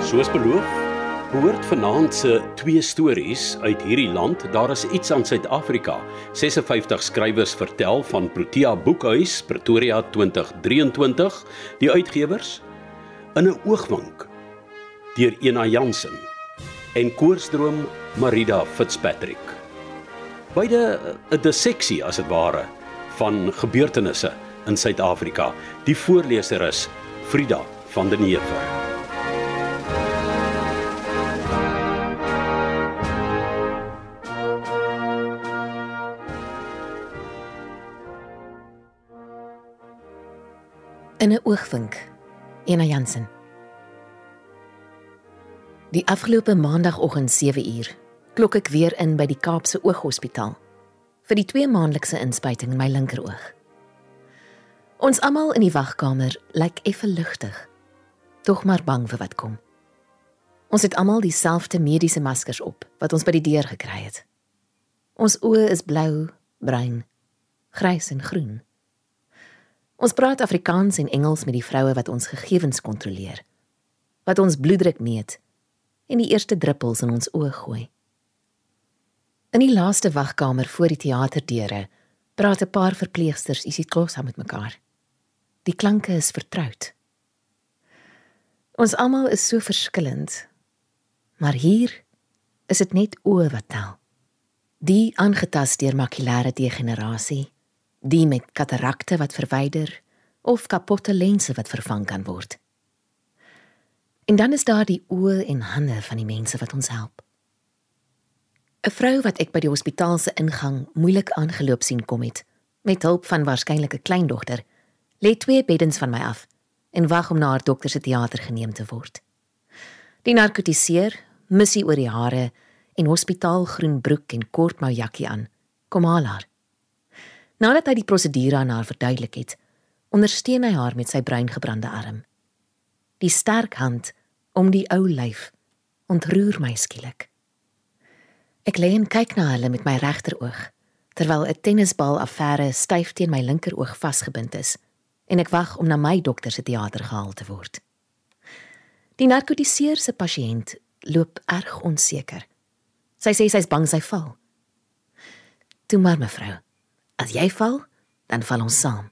Soos beloof, behoort vanaand se twee stories uit hierdie land. Daar is iets aan Suid-Afrika. 56 skrywers vertel van Protea Boekhuis, Pretoria 2023, die uitgewers, In 'n oogwink, deur Ena Jansen, en Koorsdroom Marida Fitzpatrick. Beide 'n disseksie as dit ware van gebeurtenisse in Suid-Afrika. Die voorleser is Frida van den Heever. In 'n oogwink, Ena Jansen. Die afgelope maandagoggend 7uur klok ek weer in by die Kaapse Ooghospitaal vir die 2-maandelikse inspuiting in my linkeroog. Ons almal in die wagkamer lyk effe ligtig, tog maar bang vir wat kom. Ons het almal dieselfde mediese maskers op wat ons by die deur gekry het. Ons oë is blou, bruin, grys en groen. Ons praat Afrikaans en Engels met die vroue wat ons gegevens kontroleer, wat ons bloeddruk meet en die eerste druppels in ons oë gooi. In die laaste wagkamer voor die teaterdeure praat 'n paar verpleegsters ietsie klos met mekaar. Die klanke is vertroud. Ons almal is so verskillend, maar hier is dit net oë wat tel. Die aangetast deur makulêre degenerasie, die met katarakte wat verwyder, of kapotte lense wat vervang kan word. En dan is daar die oë en hande van die mense wat ons help. 'n Vrou wat ek by die hospitaal se ingang moeilik aangeloop sien kom het, met hulp van waarskynlik 'n kleindogter, lê 2 beddens van my af en wag om na haar dokter se teater geneem te word. Die narkotiseer, missie oor die hare en hospitaalgroen broek en kortmou jakkie aan, kom haal haar. Nadat hy die prosedure aan haar verduidelik het, ondersteun hy haar met sy bruingebrande arm. Die sterk hand om die ou lyf ontroer my skielik. Ek lê en kyk na hulle met my regteroog, terwyl 'n tennisbal affære styf teen my linkeroog vasgebind is, en ek wag om na my dokter se teater gehaal te word. Die narkotiseer se pasiënt loop erg onseker. Sy sê sy's bang sy val. Toe maar mevrou, as jy val, dan val ons saam.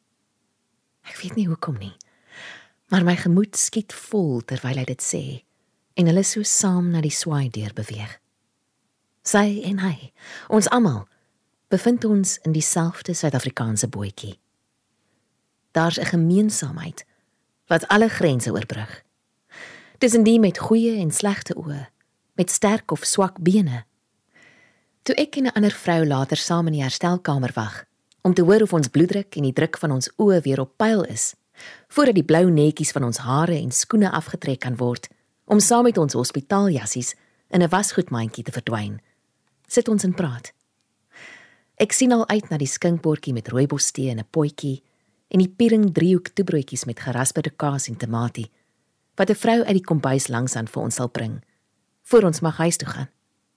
Ek weet nie hoekom nie, maar my gemoed skiet vol terwyl hy dit sê, en hulle so saam na die swaaideur beweeg. Sy en hy, ons almal, bevind ons in dieselfde Suid-Afrikaanse bootjie. Daar's 'n gemeensaamheid wat alle grense oorbrug. Tussen die met goeie en slegte oë, met sterk of swak bene. Toe ek en 'n ander vrou later saam in die herstelkamer wag, om te hoor of ons bloeddruk en die druk van ons oë weer op pyl is, voordat die blou netjies van ons hare en skoene afgetrek kan word, om saam met ons hospitaaljassies in 'n wasgoedmandjie te verdwyn, sit ons en praat. Ek sien al uit na die skinkbordjie met rooibostee en 'n potjie, en die piering driehoek toebroodjies met gerasperde kaas en tamatie, wat 'n vrou uit die kombuis langsaan vir ons sal bring, voor ons mag huis toe gaan.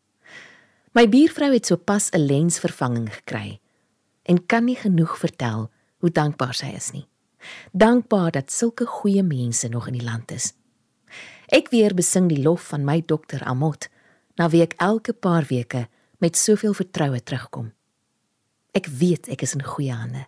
My buurvrou het sopas 'n lensvervanging gekry, en kan nie genoeg vertel hoe dankbaar sy is nie. Dankbaar dat sulke goeie mense nog in die land is. Ek weer besing die lof van my dokter Amot, na wie ek elke paar weke met soveel vertroue terugkom. Ek weet ek is in goeie hande.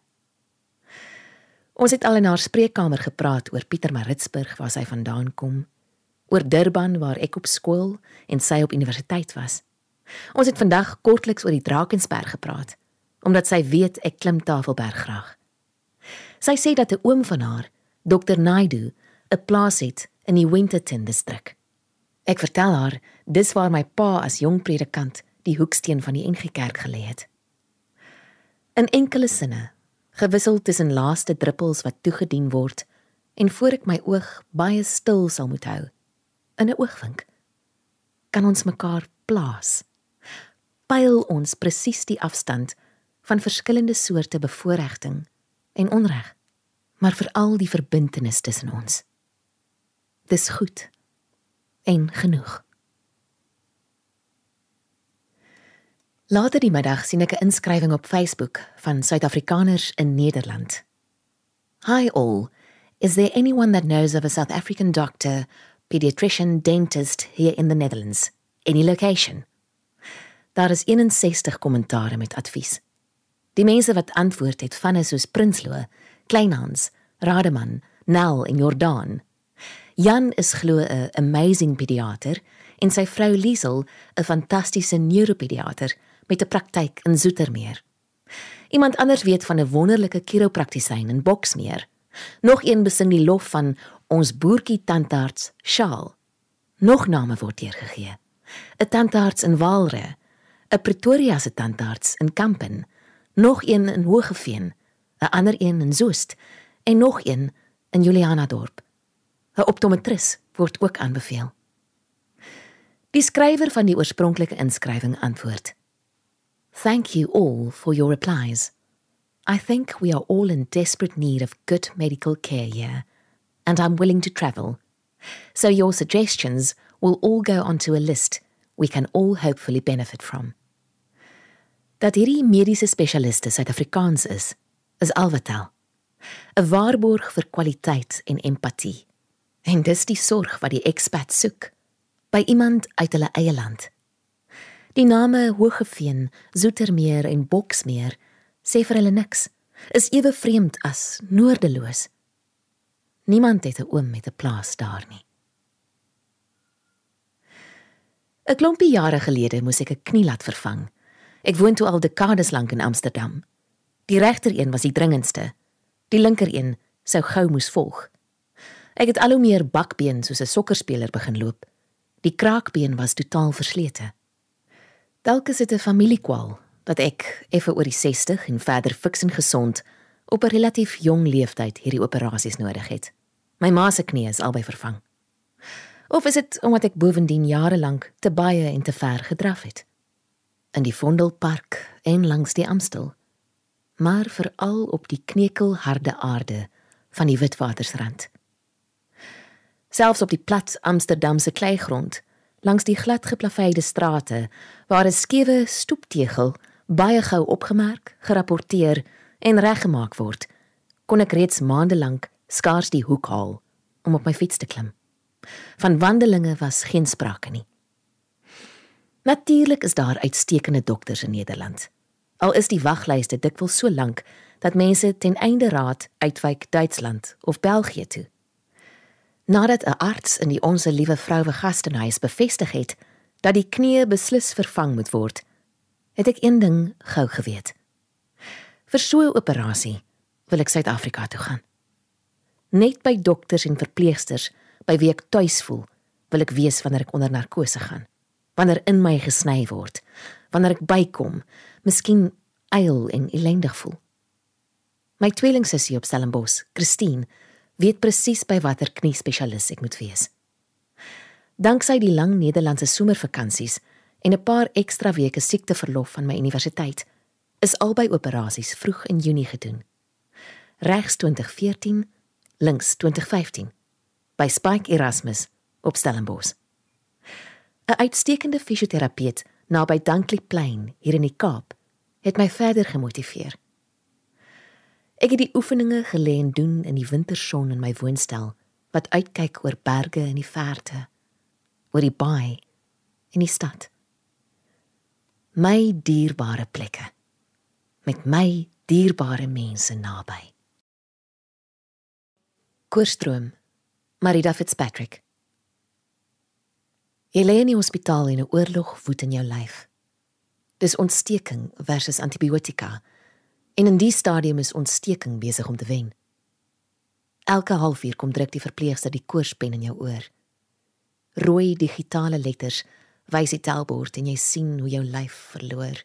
Ons het al in haar spreekkamer gepraat oor Pietermaritzburg waar sy vandaan kom, oor Durban waar ek op skool en sy op universiteit was. Ons het vandag kortliks oor die Drakensberg gepraat, omdat sy weet ek klim Tafelberg graag. Sy sê dat 'n oom van haar, Dr. Naidu, 'n plaas het in die Winterton distrik. Ek vertel haar, dis waar my pa as jong predikant die hoeksteen van die NG Kerk gelê het. In enkele sinne, gewissel tussen laaste druppels wat toegedien word, en voor ek my oog baie stil sal moet hou, in 'n oogwink, kan ons mekaar plaas. Pyl ons presies die afstand van verskillende soorte bevoorregting en onreg, maar veral die verbintenis tussen ons. Dis goed en genoeg. Later die middag sien ek 'n inskrywing op Facebook van Suid-Afrikaners in Nederland. Hi all, is there anyone that knows of a South African doctor, pediatrician, dentist here in the Netherlands. Any location? Daar is 61 kommentare met advies. Die mense wat antwoord het van is soos Prinsloo, Kleinhans, Rademan, Nel en Jordaan. Jan is glo 'n amazing pediater en sy vrou Liesel 'n fantastiese neuropediater met 'n praktyk in Zoetermeer. Iemand anders weet van 'n wonderlike chiropraktisyn in Boksmeer. Nog een besing die lof van ons boertjie tandarts Shaal. Nog name word deurgegee. 'n Tandarts in Waalre, 'n Pretoria se tandarts in Kampen, nog een in Hogeveen, 'n ander een in Zoest en nog een in Julianadorp. 'n Optometris word ook aanbeveel. Die skrywer van die oorspronklike inskrywing antwoord: Thank you all for your replies. I think we are all in desperate need of good medical care here, and I'm willing to travel. So your suggestions will all go onto a list we can all hopefully benefit from. Dat hierdie mediese spesialiste Suid-Afrikaans is alwatel. 'n Waarborg vir kwaliteit en empatie. En dis die sorg wat die expat soek, by iemand uit hulle eie land. Die name Hogeveen, Zoetermeer en Boksmeer sê vir hulle niks, is ewe vreemd as noordeloos. Niemand het 'n oom met 'n plaas daar nie. 'n Klompie jare gelede moes ek 'n knie laat vervang. Ek woon toe al dekades lank in Amsterdam. Die regter een was die dringendste. Die linker een sou gou moes volg. Ek het al hoe meer bakbeen soos 'n sokkerspeler begin loop. Die kraakbeen was totaal verslete. Dalk is dit 'n familiekwaal, dat ek, effe oor die 60 en verder fiks en gesond, op 'n relatief jong leeftyd hierdie operasies nodig het. My ma se knie is albei vervang. Of is dit omdat ek bovendien jare lank te baie en te ver gedraf het? In die Vondelpark en langs die Amstel, maar veral op die knekelharde aarde van die Witwatersrand. Selfs op die plat Amsterdamse kleigrond, langs die glad geplaveide strate, waar 'n skewe stoeptegel baie gou opgemerk, gerapporteer en reggemaak word, kon ek reeds maande lank skaars die hoek haal om op my fiets te klim. Van wandelinge was geen sprake nie. Natuurlik is daar uitstekende dokters in Nederland. Al is die waglyste dikwels so lank dat mense ten einde raad uitwyk Duitsland of België toe. Nadat 'n arts in die Onse Liewe Vroue Gastenhuis bevestig het dat die knie beslis vervang moet word, het ek een ding gou geweet. Vir so 'n operasie wil ek Suid-Afrika toe gaan. Net by dokters en verpleegsters by wie ek tuis voel, wil ek wees wanneer ek onder narkose gaan, wanneer in my gesny word, wanneer ek bykom, miskien eil en ellendig voel. My tweelingsussie op Stellenbosch, Christine, weet presies by watter kniespesialis ek moet wees. Danksy die lang Nederlandse somervakansies en 'n paar ekstra weke siekteverlof van my universiteit, is albei operasies vroeg in Junie gedoen. Regs 2014, links 2015, by Spike Erasmus op Stellenbosch. 'n Uitstekende fisioterapeut naby Dunkley Plain hier in die Kaap het my verder gemotiveer. Ek het die oefeninge gelê en doen in die winterson in my woonstel, wat uitkyk oor berge in die verte, oor die baai en die stad. My dierbare plekke, met my dierbare mense naby. Koorstroom, Marida Fitzpatrick. Jy lê in die hospitaal en 'n oorlog woed in jou lyf. Dis ontsteking versus antibiotika, en in die stadium is ontsteking besig om te wen. Elke halfuur kom druk die verpleegster die koorspen in jou oor. Rooi digitale letters wys die telbord en jy sien hoe jou lyf verloor.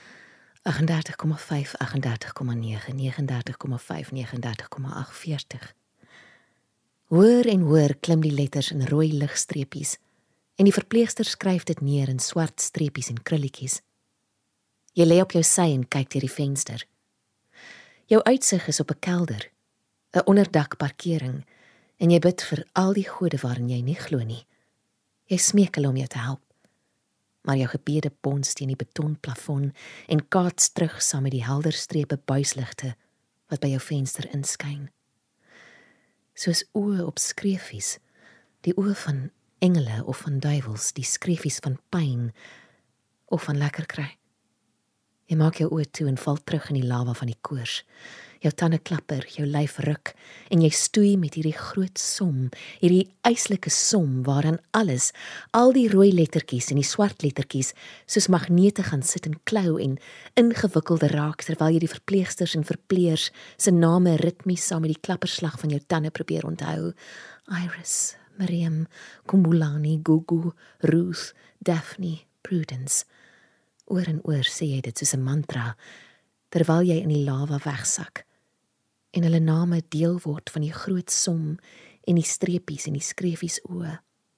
38,5, 38,9, 39,5, 39,8, 40. Hoër en hoër klim die letters in rooi ligstreepies en die verpleegster skryf dit neer in swart streepies en krulletjies. Jy lê op jou sy en kyk deur die venster. Jou uitsig is op 'n kelder, 'n onderdak parkering, en jy bid vir al die gode waarin jy nie glo nie. Jy smeek hulle om jou te help, maar jou gebede bons teen die betonplafon en kaats terug saam met die helder strepe buisligte wat by jou venster inskyn. Soos oë op skreefies, die oë van engele of van duiwels, die skreefies van pyn of van lekker kry. Jy maak jou oë toe en val terug in die lava van die koors. Jou tande klapper, jou lyf ruk en jy stoei met hierdie groot som, hierdie eislike som waaraan alles, al die rooi lettertjies en die swart lettertjies, soos magnete gaan sit en klou en ingewikkelde raak terwyl jy die verpleegsters en verpleers se name ritmies saam met die klapperslag van jou tande probeer onthou. Iris, Miriam, Kumbulani, Gugu, Ruth, Daphne, Prudence. Oor en oor sê jy dit soos 'n mantra, terwyl jy in die lava wegsak, en hulle name deel word van die groot som en die streepies en die skreefies oë.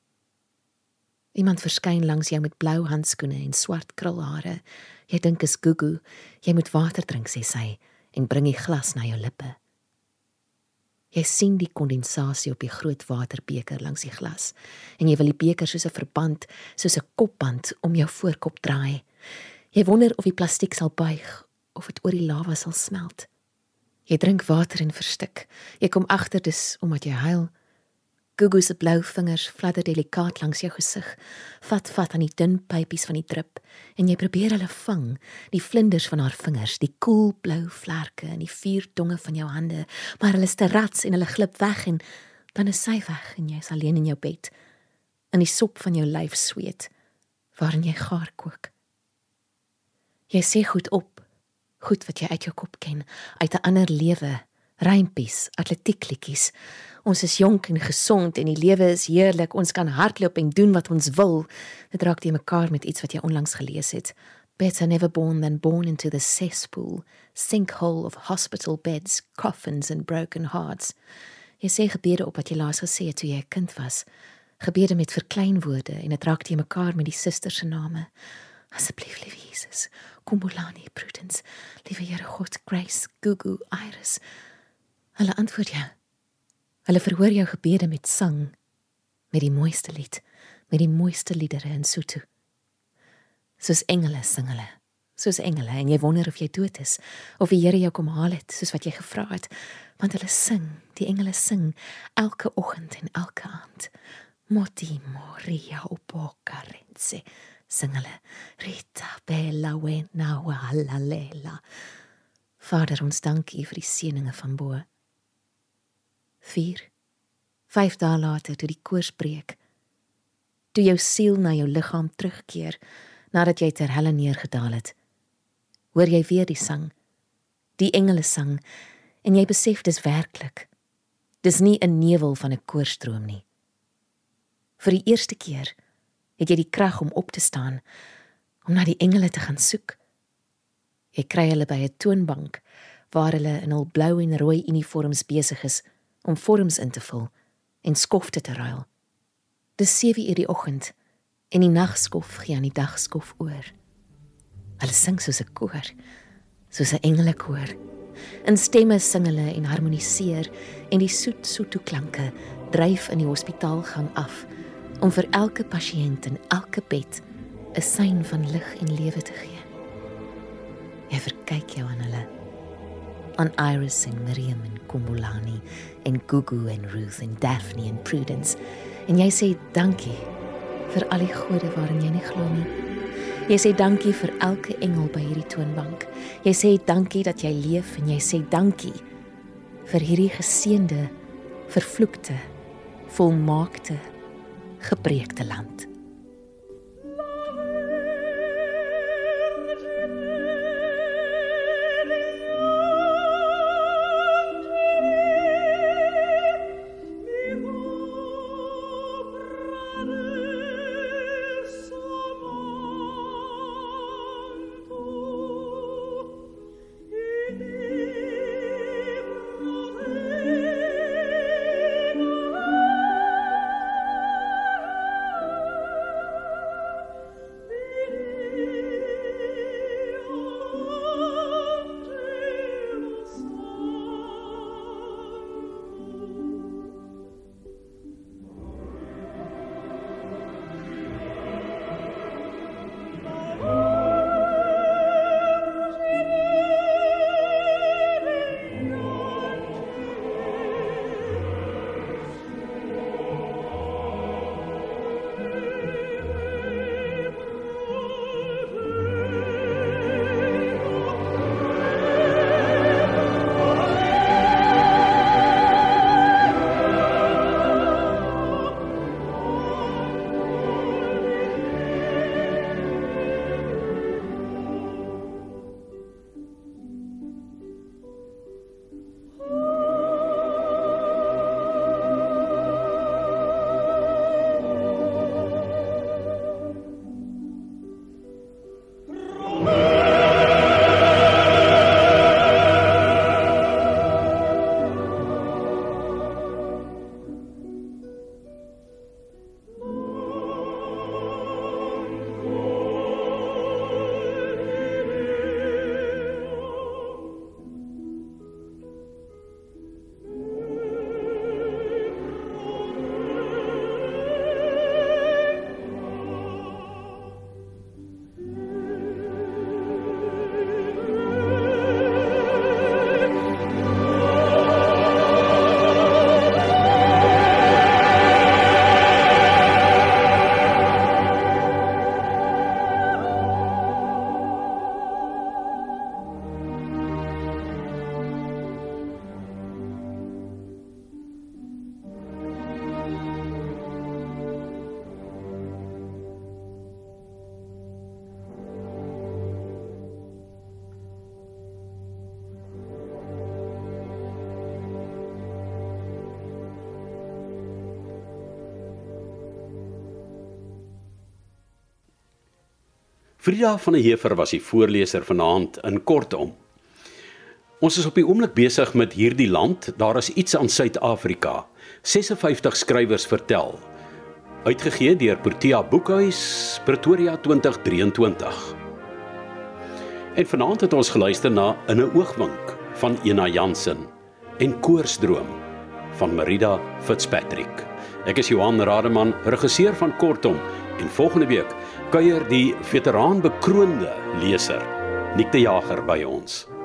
Iemand verskyn langs jou met blou handskoene en swart krulhare. Jy dink is Gugu, jy moet water drink, sê sy, en bring die glas na jou lippe. Jy sien die kondensasie op die groot waterbeker langs die glas, en jy wil die beker soos 'n verband, soos 'n kopband om jou voorkop draai. Jy wonder of die plastiek sal buig, of het oor die lava sal smelt. Jy drink water en verstik. Jy kom agter dis omdat jy huil. Gugu se blou vingers fladder delikaat langs jou gesig, vat aan die dun pypies van die drip, en jy probeer hulle vang, die vlinders van haar vingers, die koel blou vlerke en die vuurtonge van jou hande, maar hulle is te rats en hulle glip weg en dan is sy weg en jy is alleen in jou bed, in die sop van jou lyf sweet, waarin jy gaar kook. Jy sê goed op, goed wat jy uit jou kop ken, uit 'n ander lewe, rympies, atletiekliedjies. Ons is jonk en gesond en die lewe is heerlik, ons kan hardloop en doen wat ons wil. Dit raak die mekaar met iets wat jy onlangs gelees het. Better never born than born into the cesspool, sinkhole of hospital beds, coffins and broken hearts. Jy sê gebede op wat jy laas gesê het toe jy 'n kind was. Gebede met verkleinwoorde en dit raak die mekaar met die susters se name. Asseblief, liewe Jesus, Kumbulani, Prudence, liewe Here God, Grace, Gugu, Iris. Hulle antwoord jou. Hulle verhoor jou gebede met sang, met die mooiste lied, met die mooiste liedere in Sotho. Soos engele sing hulle, soos engele, en jy wonder of jy dood is, of die Here jou kom haal het, soos wat jy gevra het, want hulle sing, die engele sing, elke oggend en elke aand. Moti moria opokarense, sing hulle, Rita bella wena walalela. Vader, ons dankie vir die seëninge van bo. 5 dae later, toe die koors breek, toe jou siel na jou liggaam terugkeer, nadat jy ter helle neergedaal het, hoor jy weer die sang, die engele sang, en jy besef dis werklik, dis nie 'n nevel van 'n koorstroom nie. Vir die eerste keer het jy die krag om op te staan, om na die engele te gaan soek. Jy kry hulle by 'n toonbank, waar hulle in hul blou en rooi uniforms besig is, om vorms in te vul en skofte te ruil. Dis 7 uur die oggend en die nagskof gee aan die dagskof oor. Hulle sing soos 'n koor, soos 'n engelekoor. In stemme sing hulle en harmoniseer en die soet Sotho-klanke dryf in die hospitaalgang af om vir elke pasiënt in elke bed 'n sein van lig en lewe te gee. Jy verkyk jou aan hulle, aan Iris en Miriam en Kumbulani en Gugu en Ruth en Daphne en Prudence, en jy sê dankie vir al die gode waarin jy nie glo nie. Jy sê dankie vir elke engel by hierdie toonbank. Jy sê dankie dat jy leef en jy sê dankie vir hierdie geseënde, vervloekte, volmaakte, gebreekte land. Frida van der Heever was die voorleser vanaand in Kortom. Ons is op die oomblik besig met hierdie land, daar is iets aan Suid-Afrika. 56 skrywers vertel. Uitgegee deur Protea Boekhuis, Pretoria 2023. En vanaand het ons geluister na In 'n oogwink van Ena Jansen en Koorsdroom van Merida Fitzpatrick. Ek is Johan Rademan, regisseur van Kortom, en volgende week kuier die veteraan bekroonde leser Niek de Jager by ons.